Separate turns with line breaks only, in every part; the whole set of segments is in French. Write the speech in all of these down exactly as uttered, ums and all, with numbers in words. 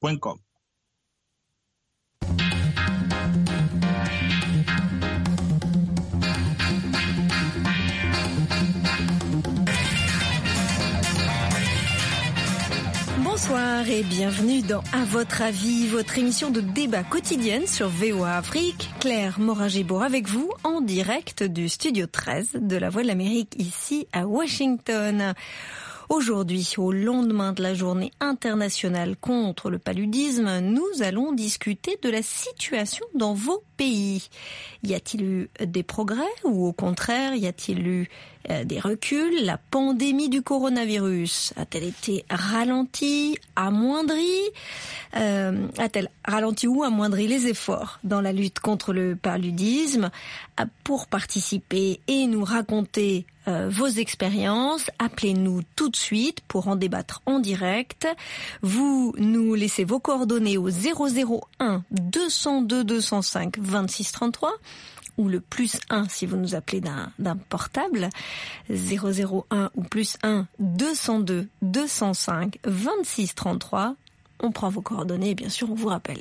point com.
Bonsoir et bienvenue dans À votre avis, votre émission de débat quotidienne sur V O A Afrique. Claire Morin-Gébour avec vous en direct du studio treize de la Voix de l'Amérique ici à Washington. Aujourd'hui, au lendemain de la journée internationale contre le paludisme, nous allons discuter de la situation dans vos pays. Y a-t-il eu des progrès ou au contraire, y a-t-il eu euh, des reculs? La pandémie du coronavirus a-t-elle été ralentie, amoindrie? euh, A-t-elle ralenti ou amoindri les efforts dans la lutte contre le paludisme? Pour participer et nous raconter Euh, vos expériences, appelez-nous tout de suite pour en débattre en direct. Vous nous laissez vos coordonnées au zéro zéro un deux zéro deux deux zéro cinq vingt-six trente-trois ou le plus un si vous nous appelez d'un, d'un portable, zéro zéro un ou plus un deux zéro deux deux zéro cinq vingt-six trente-trois. On prend vos coordonnées et bien sûr on vous rappelle.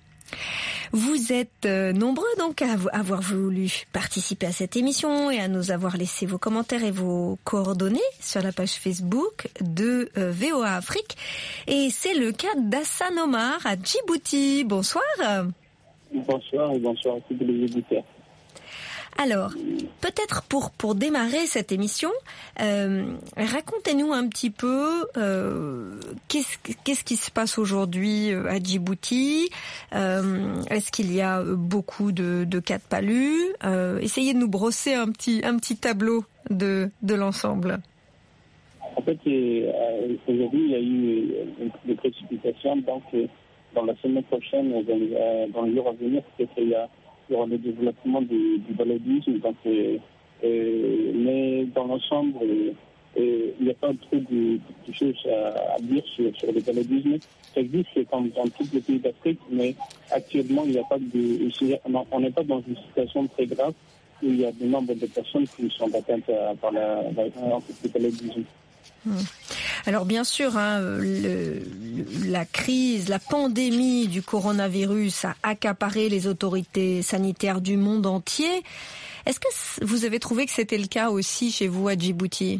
Vous êtes nombreux donc à avoir voulu participer à cette émission et à nous avoir laissé vos commentaires et vos coordonnées sur la page Facebook de V O A Afrique. Et c'est le cas d'Hassan Omar à Djibouti. Bonsoir.
Bonsoir et bonsoir à tous les auditeurs.
Alors, peut-être pour pour démarrer cette émission, euh, racontez-nous un petit peu euh, qu'est-ce qu'est-ce qui se passe aujourd'hui à Djibouti. Euh, est-ce qu'il y a beaucoup de, de cas de palu? euh, Essayez de nous brosser un petit un petit tableau de de l'ensemble.
En fait, euh, aujourd'hui, il y a eu euh, des précipitations, donc euh, dans la semaine prochaine, dans, euh, dans les jours à venir, peut-être il y a il y aura le développement du, du paludisme, donc, euh, euh, mais dans l'ensemble, euh, euh, il n'y a pas trop de, de choses à, à dire sur, sur le paludisme. Ça existe comme dans tous les pays d'Afrique, mais actuellement, il n'y a pas de, on n'est pas dans une situation très grave où il y a de nombre de personnes qui sont atteintes par la, la, le paludisme.
Hum. Alors bien sûr, hein, le, le, la crise, la pandémie du coronavirus a accaparé les autorités sanitaires du monde entier. Est-ce que vous avez trouvé que c'était le cas aussi chez vous à Djibouti?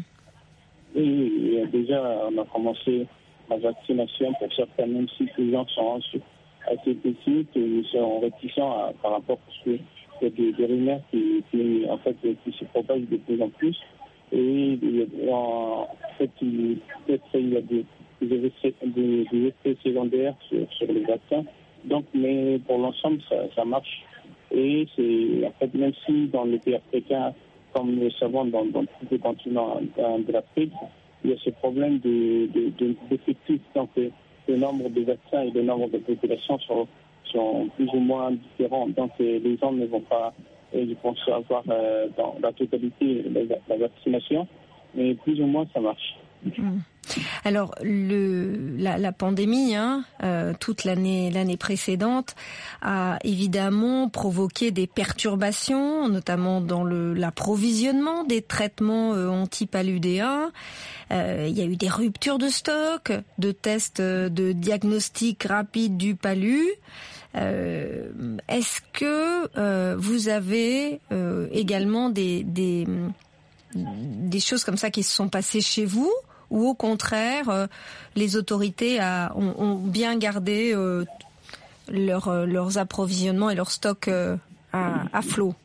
Oui, déjà on a commencé la vaccination pour certains, même si les gens sont assez petits, ils sont réticents à, par rapport à ce qu'il y a des, des rumeurs qui, qui, en fait, qui se propagent de plus en plus. Et en fait, peut-être il y a des, des, effets, des, des effets secondaires sur, sur les vaccins. Donc, mais pour l'ensemble, ça, ça marche. Et c'est, en fait, même si dans les pays africains, comme nous le savons dans, dans tous les continents de l'Afrique, il y a ce problème de, de, de, d'effectifs. Donc, le nombre de vaccins et le nombre de populations sont, sont plus ou moins différents. Donc, les gens ne vont pas, je pense, avoir euh, dans la totalité la, la vaccination, mais plus ou moins ça marche.
Mmh. Alors le la, la pandémie, hein, euh, toute l'année l'année précédente, a évidemment provoqué des perturbations, notamment dans le l'approvisionnement des traitements euh, antipaludéens. Euh, il y a eu des ruptures de stock, de tests de diagnostic rapide du palu. Euh, est-ce que euh, vous avez euh, également des, des des choses comme ça qui se sont passées chez vous, ou au contraire euh, les autorités a, ont, ont bien gardé euh, leur, leurs approvisionnements et leurs stocks euh, à, à flot?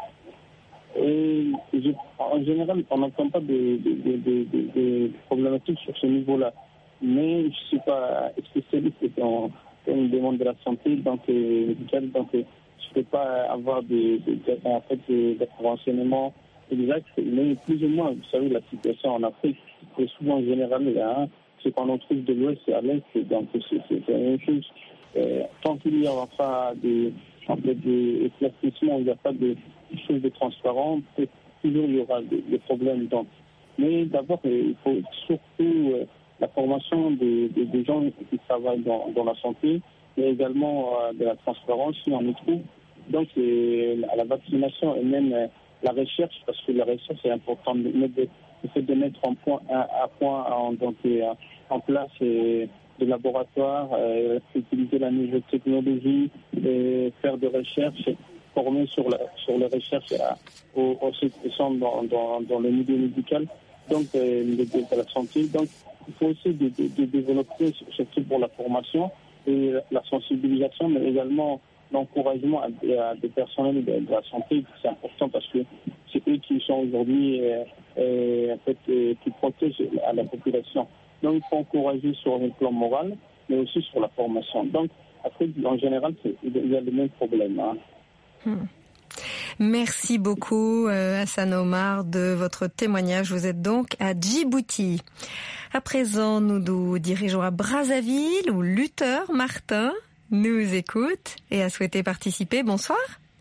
Et je, en général, on n'entend pas de, de, de, de, de, de problématiques sur ce niveau-là, mais je ne suis pas spécialiste dans une demande de la santé, donc, euh, donc euh, je ne peux pas avoir de, de, de, en fait, de, de renseignements exacts, mais plus ou moins, vous savez, la situation en Afrique, c'est souvent général, hein, ce qu'on en trouve de l'Ouest et à l'Est, donc c'est, c'est, c'est la même chose. Euh, tant qu'il n'y aura pas de, en fait, de éclaircissement, il n'y a pas de choses de transparent, toujours il y aura des, des problèmes. Donc. Mais d'abord, il faut surtout euh, la formation des, des, des gens qui travaillent dans, dans la santé, mais également euh, de la transparence, si on y trouve. Donc, c'est la vaccination et même euh, la recherche, parce que la recherche est importante. Le fait de mettre en point, à, à point en, donc, euh, en place euh, de laboratoire, euh, utiliser la nouvelle technologie, et faire des recherches, former sur, la, sur les recherches à, aux, aux ceux qui sont dans, dans, dans le milieu médical, donc euh, de, de la santé. Donc, il faut aussi de, de, de développer, surtout pour la formation et la sensibilisation, mais également l'encouragement à, à des personnels de, de la santé. C'est important parce que c'est eux qui sont aujourd'hui euh, euh, en fait, euh, qui protègent à la population. Donc, il faut encourager sur le plan moral, mais aussi sur la formation. Donc, après, en général, c'est, il y a le même problème. Hein.
Hmm. Merci beaucoup, euh, Hassan Omar, de votre témoignage. Vous êtes donc à Djibouti. À présent, nous nous dirigeons à Brazzaville, où Luther Martin nous écoute et a souhaité participer. Bonsoir.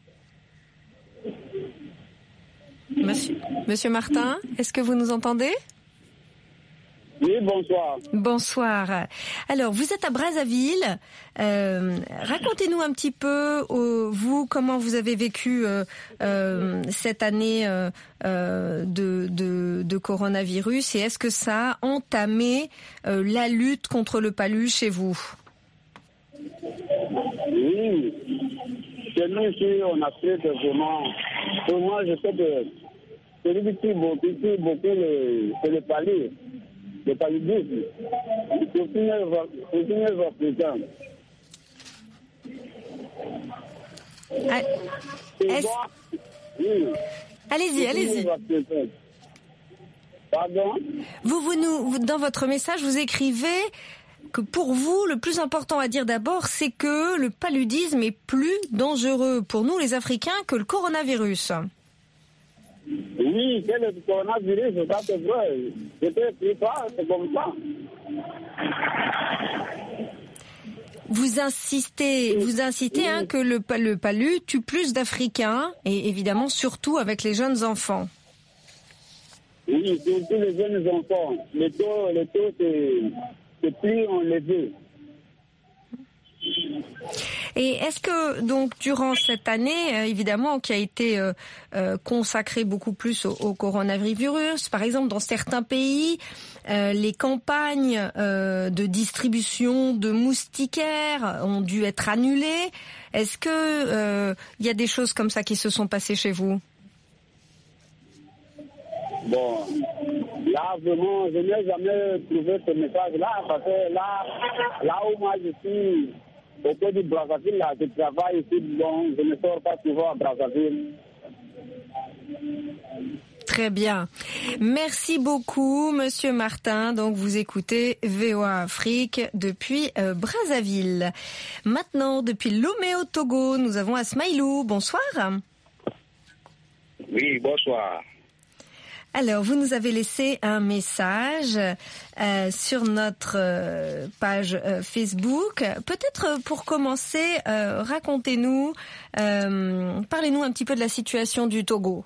Monsieur, Monsieur Martin, est-ce que vous nous entendez ?
Oui, bonsoir.
Bonsoir. Alors, vous êtes à Brazzaville. Euh, racontez-nous un petit peu, euh, vous, comment vous avez vécu euh, euh, cette année euh, euh, de, de, de coronavirus et est-ce que ça a entamé euh, la lutte contre le palu chez vous ?
Oui, chez nous ici, on a fait vraiment... Pour moi, je sais que celui qui tue beaucoup, beaucoup le, c'est le palu. Le paludisme, pour finir votre temps.
Ah,
oui.
Allez-y, allez-y.
Pardon ?
Vous, vous nous, dans votre message, vous écrivez que pour vous, le plus important à dire d'abord, c'est que le paludisme est plus dangereux pour nous, les Africains, que le coronavirus.
Oui, c'est le coronavirus, ça c'est vrai. Je ne sais pas, c'est comme ça.
Vous insistez, vous insistez hein, que le, le palu tue plus d'Africains, et évidemment surtout avec les jeunes enfants.
Oui, surtout les jeunes enfants. Le taux, le taux c'est, c'est plus enlevé.
Et est-ce que donc durant cette année, euh, évidemment, qui a été euh, euh, consacrée beaucoup plus au, au coronavirus, par exemple dans certains pays, euh, les campagnes euh, de distribution de moustiquaires ont dû être annulées. Est-ce que euh, il y a des choses comme ça qui se sont passées chez vous ?
Bon, là vraiment, je n'ai jamais trouvé ce message-là parce que là, là où moi je suis au côté du Brazzaville, là, je travaille ici, donc je ne sors pas souvent à Brazzaville.
Très bien. Merci beaucoup, Monsieur Martin. Donc, vous écoutez V O A Afrique depuis euh, Brazzaville. Maintenant, depuis Lomé au Togo, nous avons Asmaïlou. Bonsoir.
Oui, bonsoir.
Alors, vous nous avez laissé un message euh, sur notre euh, page euh, Facebook. Peut-être pour commencer, euh, racontez-nous, euh, parlez-nous un petit peu de la situation du Togo.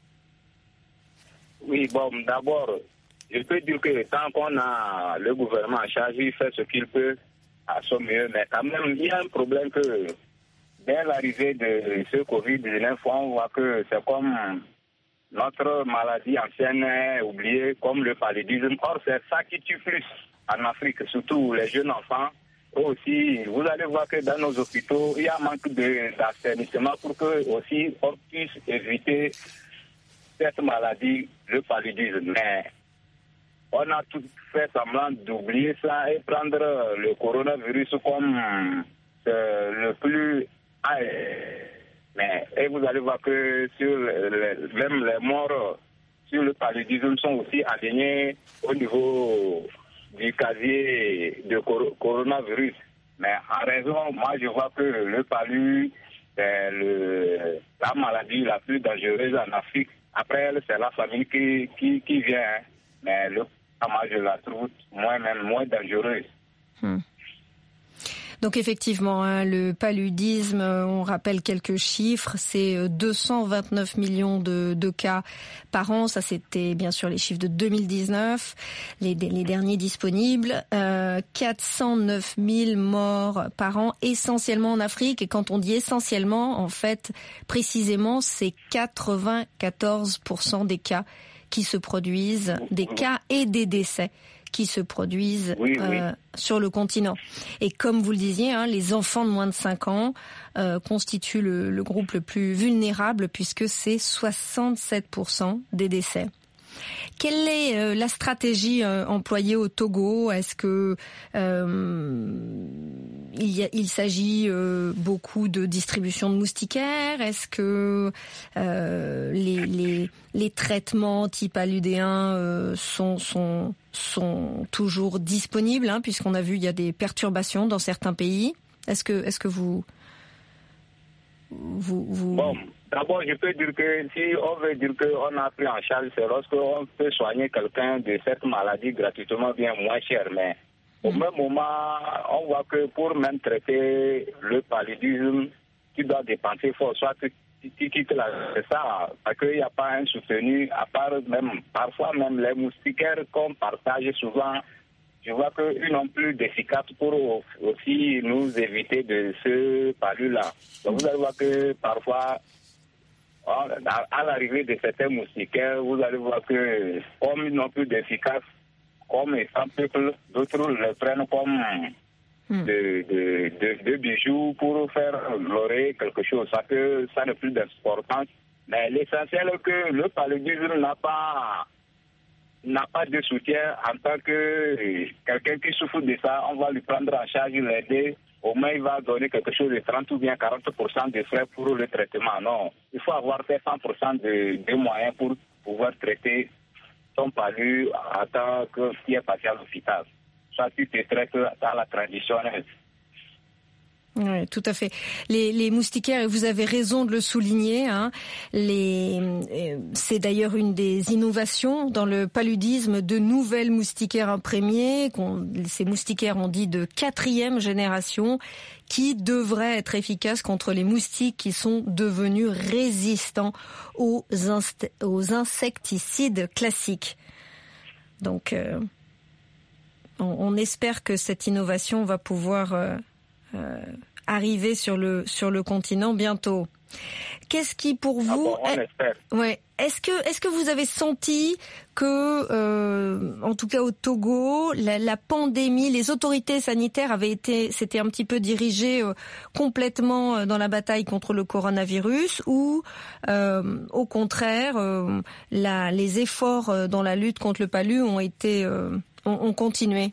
Oui, bon, d'abord, je peux dire que tant qu'on a le gouvernement en charge, il fait ce qu'il peut à son mieux, mais quand même, il y a un problème que dès l'arrivée de ce covid dix-neuf, on voit que c'est comme notre maladie ancienne est oubliée, comme le paludisme. Or, c'est ça qui tue plus en Afrique, surtout les jeunes enfants. Aussi, vous allez voir que dans nos hôpitaux, il y a un manque de, d'assainissement pour que aussi on puisse éviter cette maladie, le paludisme. Mais on a tout fait semblant d'oublier ça et prendre le coronavirus comme euh, le plus... Mais et vous allez voir que sur les, même les morts sur le paludisme sont aussi alignés au niveau du casier de cor- coronavirus. Mais en raison, moi je vois que le palu c'est le, la maladie la plus dangereuse en Afrique. Après elle, c'est la famille qui, qui, qui vient. Mais le moi je la trouve moi-même moins dangereuse.
Hmm. Donc effectivement, hein, le paludisme, on rappelle quelques chiffres, c'est deux cent vingt-neuf millions de, de cas par an. Ça, c'était bien sûr les chiffres de deux mille dix-neuf, les, les derniers disponibles. Euh, quatre cent neuf mille morts par an, essentiellement en Afrique. Et quand on dit essentiellement, en fait, précisément, c'est quatre-vingt-quatorze pour cent des cas qui se produisent, des cas et des décès qui se produisent
oui,
euh,
oui.
sur le continent. Et comme vous le disiez, hein, les enfants de moins de cinq ans euh, constituent le, le groupe le plus vulnérable puisque c'est soixante-sept pour cent des décès. Quelle est euh, la stratégie euh, employée au Togo? Est-ce que euh, il, y a, il s'agit euh, beaucoup de distribution de moustiquaires? Est-ce que euh, les, les, les traitements type haludéen euh, sont, sont, sont toujours disponibles, hein, puisqu'on a vu il y a des perturbations dans certains pays? Est-ce que, est-ce que vous vous, vous...
Bon. D'abord, je peux dire que si on veut dire qu'on a pris en charge, c'est lorsqu'on peut soigner quelqu'un de cette maladie gratuitement bien moins cher. Mais au mmh. même moment, on voit que pour même traiter le paludisme, tu dois dépenser fort. Soit tu, tu quittes la, c'est ça, parce qu'il n'y a pas un soutenu, à part même, parfois même les moustiquaires qu'on partage souvent. Je vois qu'ils n'ont plus d'efficace pour aussi nous éviter de ce palud-là. Donc vous allez voir que parfois, à l'arrivée de certains moustiquaires, vous allez voir que comme ils n'ont plus d'efficace, comme les sans peuple, d'autres les prennent comme mm. de, de, de, de bijoux pour faire l'oreille, quelque chose. Ça que ça n'a plus d'importance. Mais l'essentiel est que le paludisme n'a pas n'a pas de soutien en tant que quelqu'un qui souffre de ça. On va lui prendre en charge, l'aider. Au moins, il va donner quelque chose de trente ou bien quarante pour cent de frais pour le traitement. Non, il faut avoir fait cent pour cent de, de moyens pour pouvoir traiter son palu en tant qu'il est passé à l'hôpital. Soit tu te traites dans la traditionnelle.
Oui, tout à fait. Les, les moustiquaires, et vous avez raison de le souligner, hein, les, c'est d'ailleurs une des innovations dans le paludisme, de nouvelles moustiquaires imprégnées, qu'on, ces moustiquaires on dit de quatrième génération, qui devraient être efficaces contre les moustiques qui sont devenus résistants aux, inst- aux insecticides classiques. Donc, euh, on, on espère que cette innovation va pouvoir euh, Euh, arriver sur le sur le continent bientôt. Qu'est-ce qui pour vous
ah bon, on est, espère.
Ouais, est-ce que est-ce que vous avez senti que euh, en tout cas au Togo, la, la pandémie, les autorités sanitaires avaient été s'étaient un petit peu dirigées euh, complètement dans la bataille contre le coronavirus, ou euh, au contraire euh, la, les efforts dans la lutte contre le palu ont été euh, ont, ont continué?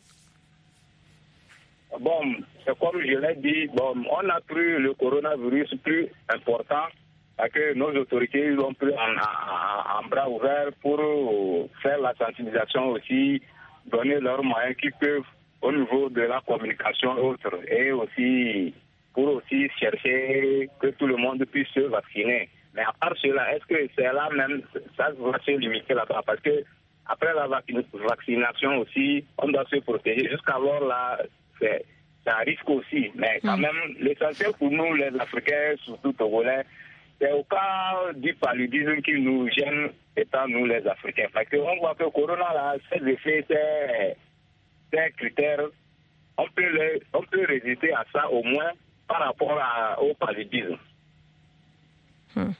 Bon, c'est comme je l'ai dit, bon, on a pris le coronavirus plus important parce que nos autorités l'ont pris en, en, en bras ouverts pour faire la sensibilisation aussi, donner leurs moyens qu'ils peuvent au niveau de la communication et autres, et aussi pour aussi chercher que tout le monde puisse se vacciner. Mais à part cela, est-ce que c'est là même, ça va se limiter là-bas? Parce que après la vaccination aussi, on doit se protéger. Jusqu'alors là, c'est un risque aussi. Mais quand mmh. même, l'essentiel pour nous, les Africains, surtout Togolais, c'est au cas du paludisme qui nous gêne, étant nous les Africains. Parce qu'on voit que le corona, là, ses effets, ses, ses critères, on peut, le, on peut résister à ça au moins par rapport à, au paludisme.
Mmh.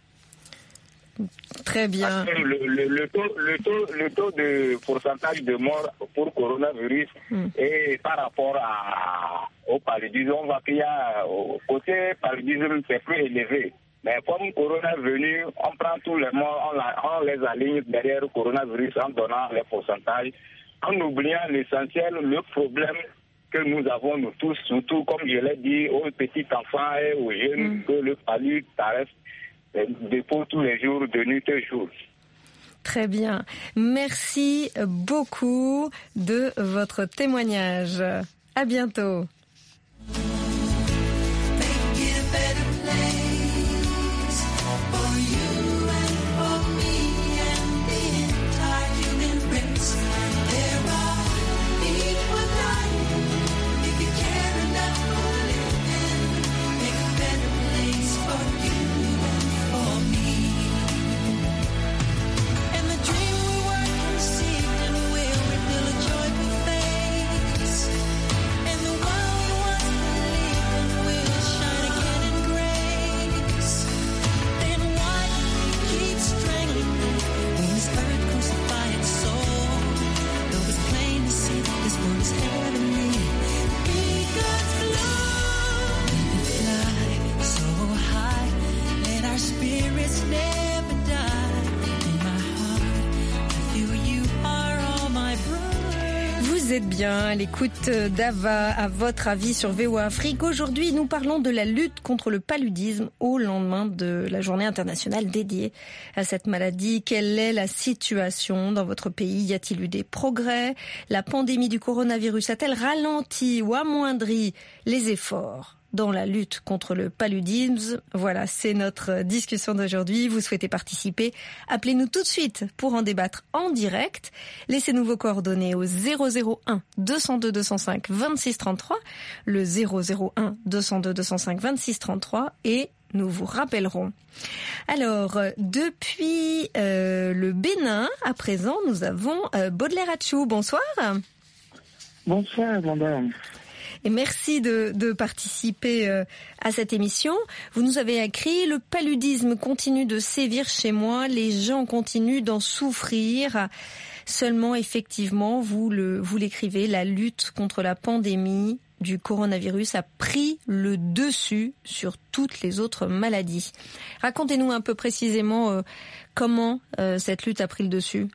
Très bien.
Le, le, le, taux, le, taux, le taux de pourcentage de morts pour coronavirus mm. et par rapport à, au paludisme, on voit qu'il y a au côté paludisme c'est plus élevé. Mais comme corona est venu, on prend tous les morts, on, la, on les aligne derrière le coronavirus en donnant les pourcentages, en oubliant l'essentiel, le problème que nous avons nous tous, surtout comme je l'ai dit aux petits enfants et aux jeunes, mm. que le palud reste dépôt tous les jours, de nuit et jour.
Très bien. Merci beaucoup de votre témoignage. À bientôt.
And the world
êtes bien à l'écoute d'Ava, à votre avis sur V O A Afrique. Aujourd'hui, nous parlons de la lutte contre le paludisme au lendemain de la journée internationale dédiée à cette maladie. Quelle est la situation dans votre pays? Y a-t-il eu des progrès? La pandémie du coronavirus a-t-elle ralenti ou amoindri les efforts dans la lutte contre le paludisme? Voilà, c'est notre discussion d'aujourd'hui. Vous souhaitez participer? Appelez-nous tout de suite pour en débattre en direct. Laissez-nous vos coordonnées au zéro zéro un deux cent deux deux cent cinq vingt-six trente-trois, le zéro zéro un deux cent deux deux cent cinq vingt-six trente-trois et nous vous rappellerons. Alors, depuis euh, le Bénin, à présent, nous avons euh, Baudelaire Atchou. Bonsoir.
Bonsoir, madame.
Et merci de, de participer euh, à cette émission. Vous nous avez écrit « Le paludisme continue de sévir chez moi, les gens continuent d'en souffrir ». Seulement, effectivement, vous le vous l'écrivez, la lutte contre la pandémie du coronavirus a pris le dessus sur toutes les autres maladies. Racontez-nous un peu précisément euh, comment euh, cette lutte a pris le dessus.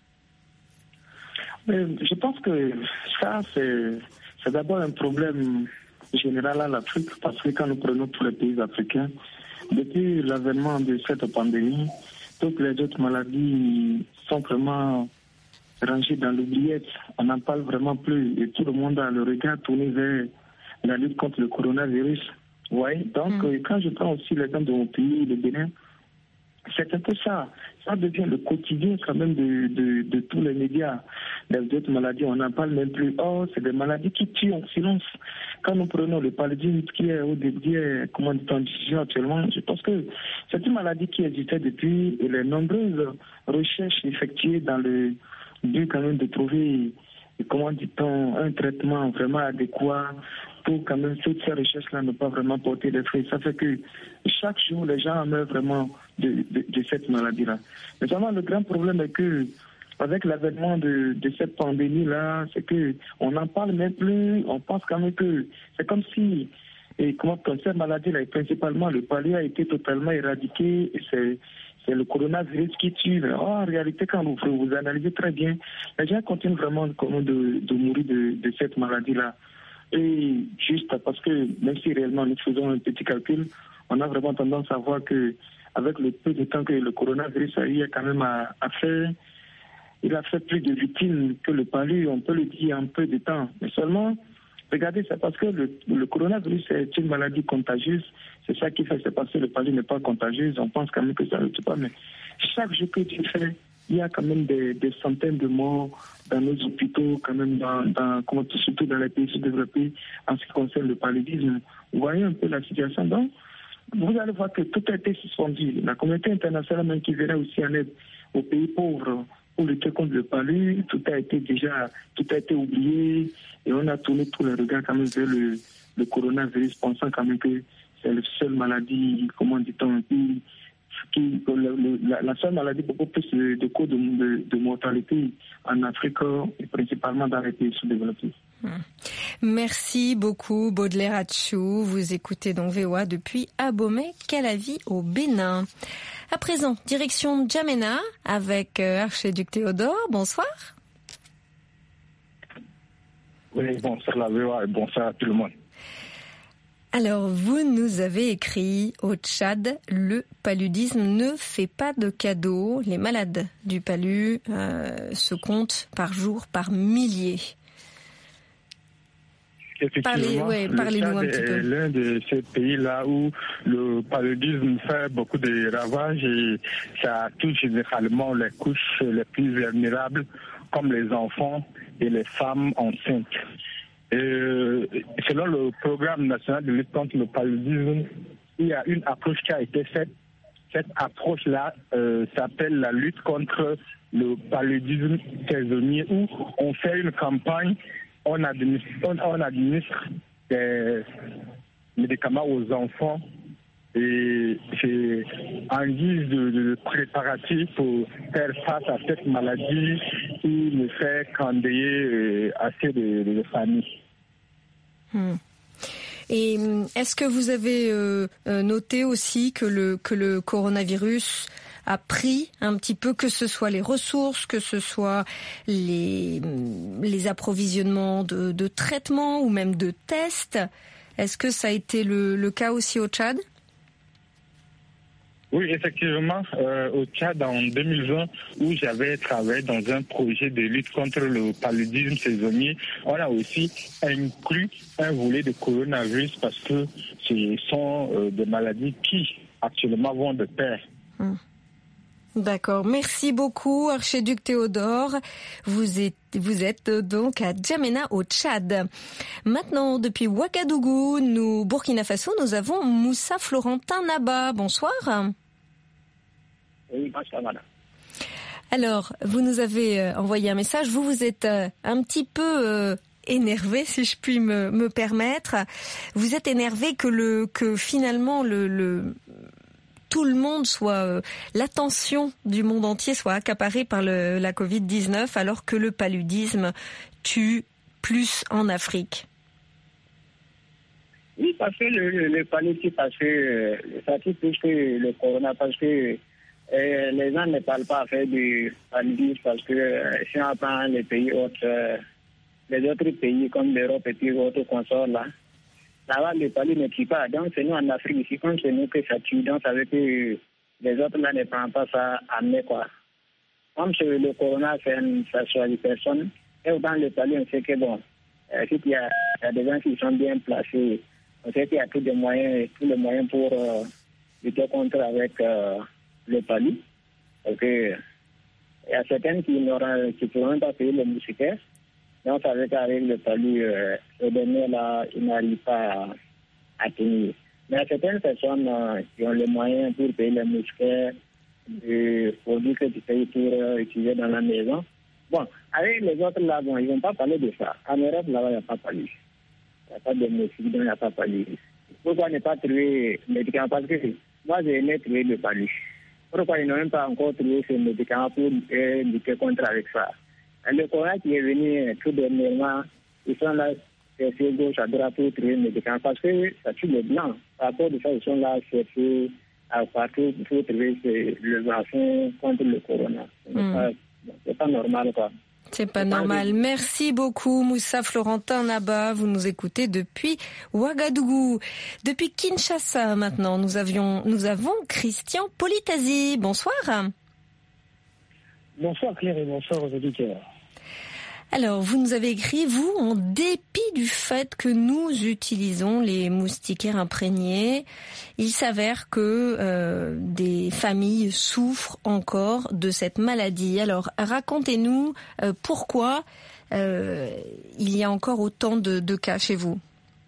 Je pense que ça, c'est... C'est d'abord un problème général à l'Afrique parce que quand nous prenons tous les pays africains, depuis l'avènement de cette pandémie, toutes les autres maladies sont vraiment rangées dans l'oubliette. On n'en parle vraiment plus et tout le monde a le regard tourné vers la lutte contre le coronavirus. Ouais. Donc, mmh. quand je prends aussi l'exemple de mon pays, le Bénin, c'est un peu ça. Ça devient le quotidien quand même de, de, de tous les médias. Les autres maladies, on n'en parle même plus. Oh, c'est des maladies qui tuent en silence. Quand nous prenons le paludisme qui est au début, comment dit-on actuellement, je pense que c'est une maladie qui existait depuis et les nombreuses recherches effectuées dans le but quand même de trouver, comment dit-on, un traitement vraiment adéquat pour quand même toutes ces recherches-là ne pas vraiment porter des fruits. Ça fait que chaque jour, les gens en meurent vraiment de, de, de cette maladie-là. Mais vraiment, le grand problème est que avec l'avènement de, de cette pandémie-là, c'est que on n'en parle même plus. On pense quand même que c'est comme si, et comment comme cette maladie-là, et principalement le paludisme a été totalement éradiqué. Et c'est c'est le coronavirus qui tue. Oh, en réalité, quand vous, vous analysez très bien, les gens continuent vraiment de, de mourir de, de cette maladie-là. Et juste parce que même si réellement nous faisons un petit calcul, on a vraiment tendance à voir que avec le peu de temps que le coronavirus a eu quand même à, à faire, il a fait plus de victimes que le palu, on peut le dire en peu de temps. Mais seulement, regardez, c'est parce que le, le coronavirus est une maladie contagieuse. C'est ça qui fait, c'est parce que le palu n'est pas contagieux. On pense quand même que ça ne le tue pas. Mais chaque jour que tu fais, il y a quand même des, des centaines de morts dans nos hôpitaux, quand même dans, dans, surtout dans les pays sous-développés en ce qui concerne le paludisme. Vous voyez un peu la situation. Donc, vous allez voir que tout a été suspendu. La communauté internationale même qui venait aussi en aide aux pays pauvres pour lutter contre le palu, tout a été déjà, tout a été oublié et on a tourné tous les regards quand même vers le, le coronavirus, pensant quand même que c'est la seule maladie, comment dit-on, qui, qui, la, la seule maladie beaucoup plus de, de coûts de, de, de mortalité en Afrique et principalement dans les pays sous-développés.
Merci beaucoup Baudelaire Atchou. Vous écoutez donc V O A depuis Abomey-Calavi au Bénin. À présent, direction N'Djamena avec Archiduc Théodore. Bonsoir.
Oui, bonsoir la V O A et bonsoir à tout le monde.
Alors, vous nous avez écrit au Tchad, le paludisme ne fait pas de cadeaux. Les malades du palu euh, se comptent par jour, par milliers.
Effectivement,
Parlez, ouais,
le
parlez-nous un
Tchad
petit peu.
est l'un de ces pays-là où le paludisme fait beaucoup de ravages et ça touche généralement les couches les plus vulnérables, comme les enfants et les femmes enceintes. Et selon le programme national de lutte contre le paludisme, il y a une approche qui a été faite. Cette approche-là euh, s'appelle la lutte contre le paludisme saisonnier, où on fait une campagne. On administre, on, on administre des médicaments aux enfants et c'est en guise de, de préparatif pour faire face à cette maladie qui ne fait qu'endayer assez de, de familles.
Hmm. Et est-ce que vous avez euh, noté aussi que le, que le coronavirus a pris un petit peu, que ce soit les ressources, que ce soit les, les approvisionnements de, de traitements ou même de tests. Est-ce que ça a été le, le cas aussi au Tchad ?
Oui, effectivement, euh, au Tchad en deux mille vingt, où j'avais travaillé dans un projet de lutte contre le paludisme saisonnier, on a aussi inclus un volet de coronavirus parce que ce sont euh, des maladies qui actuellement vont de pair.
Hum. D'accord, merci beaucoup Archiduc Théodore. Vous êtes, vous êtes donc à Djamena au Tchad. Maintenant, depuis Ouagadougou, nous, Burkina Faso, nous avons Moussa Florentin Naba. Bonsoir.
Oui, bonsoir madame.
Alors, vous nous avez envoyé un message, vous vous êtes un petit peu euh, énervé, si je puis me, me permettre. Vous êtes énervé que, le, que finalement le... le tout le monde soit, euh, l'attention du monde entier soit accaparée par le, la covid dix-neuf alors que le paludisme tue plus en Afrique.
Oui, parce que le, le, le paludisme, parce que ça tue plus que le corona, parce que euh, les gens ne parlent pas à faire du paludisme, parce que euh, si on prend les pays autres, euh, les autres pays comme l'Europe et puis autres consorts là, là-bas, le paludisme ne tue pas. Donc, c'est nous en Afrique ici, comme c'est nous que ça tue. Donc, ça veut dire que les autres là ne prennent pas ça à main, quoi. Comme c'est le corona, c'est une, ça choisit personne. Et autant le paludisme, on sait que bon, euh, il y, a, il y a des gens qui sont bien placés. On sait qu'il y a tous les moyens, tous les moyens pour euh, lutter contre avec euh, le paludisme. Parce que il y a certaines qui n'auront, qui pourront pas payer le moustiquaire. Donc, ça veut dire qu'avec le palu, euh, ce dernier-là, il n'arrive pas à, à tenir. Mais il y a certaines personnes euh, qui ont les moyens pour payer les moustiquaires, des produits que tu payes pour euh, utiliser dans la maison. Bon, avec les autres là, bon, ils ne vont pas parler de ça. En Europe, là-bas, il n'y a pas palu. Il n'y a pas de moustiques, donc il n'y a pas palu. Pourquoi ne pas trouver le médicament? Parce que moi, j'ai aimé trouver le palu. Pourquoi ils n'ont même pas encore trouvé ce médicament pour euh, lutter contre avec ça? Le corona qui est venu tout dernièrement, ils sont là, c'est gauche à droite pour trouver le médicament parce que ça tue les blancs. Par rapport à ça, ils sont là, chercher à partout pour trouver le vaccin contre le corona. Mm. C'est, pas, c'est pas normal, quoi.
C'est pas normal. Merci beaucoup, Moussa Florentin Naba. Vous nous écoutez depuis Ouagadougou. Depuis Kinshasa, maintenant, nous avions, nous avons Christian Politasi. Bonsoir.
Bonsoir Claire et bonsoir aux auditeurs.
Alors, vous nous avez écrit, vous, en dépit du fait que nous utilisons les moustiquaires imprégnés, il s'avère que euh, des familles souffrent encore de cette maladie. Alors, racontez-nous euh, pourquoi euh, il y a encore autant de, de cas chez vous.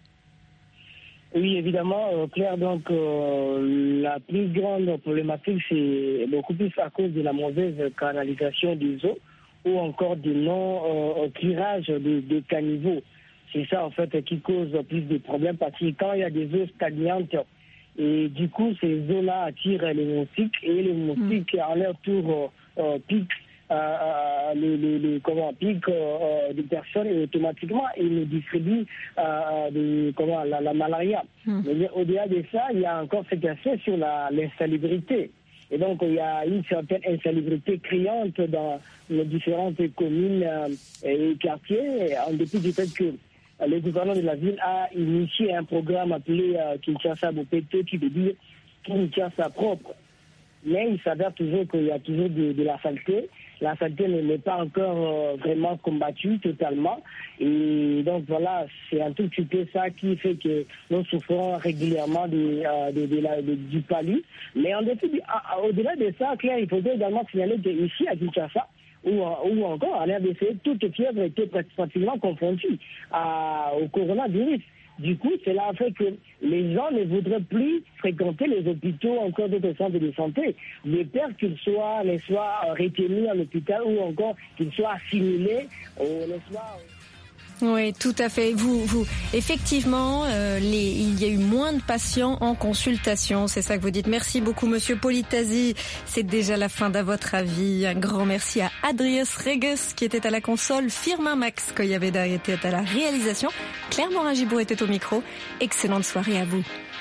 Oui, évidemment, euh, Claire, donc euh, la plus grande problématique, c'est beaucoup plus à cause de la mauvaise canalisation des eaux ou encore du non-curage euh, des, des caniveaux. C'est ça, en fait, qui cause plus de problèmes parce que quand il y a des eaux stagnantes, et du coup, ces eaux-là attirent les moustiques et les moustiques, mmh. à leur tour, euh, euh, piquent Euh, les, les, les comment piquent euh, des personnes et automatiquement ils nous distribuent euh, des, comment, la, la malaria. Mmh. Mais au-delà de ça, il y a encore cet aspect sur la, l'insalubrité. Et donc il y a une certaine insalubrité criante dans les différentes communes euh, et quartiers, en dépit du fait que le gouvernement de la ville a initié un programme appelé euh, Kinshasa Bopeto, qui veut dire Kinshasa propre. Mais il s'avère toujours qu'il y a toujours de, de la saleté. La saleté n'est pas encore euh, vraiment combattue totalement. Et donc voilà, c'est un tout petit peu ça qui fait que nous souffrons régulièrement de, euh, de, de la, de, du paludisme. Mais en dépit, au-delà de ça, Claire, il faudrait également signaler qu'ici à Kinshasa, ou, ou encore en R D C, toute fièvre était pratiquement confrontée à, au coronavirus. Du coup, cela a fait que les gens ne voudraient plus fréquenter les hôpitaux, encore d'autres centres de santé, de peur qu'ils soient, les soient retenus à l'hôpital ou encore qu'ils soient assimilés, ou les soient...
Oui, tout à fait. Vous, vous, effectivement, euh, les, il y a eu moins de patients en consultation. C'est ça que vous dites. Merci beaucoup, Monsieur Politasi. C'est déjà la fin d'À votre avis. Un grand merci à Adrius Reges qui était à la console, Firmin Max Koyabeda était à la réalisation, Claire Morin-Gibour était au micro. Excellente soirée à vous.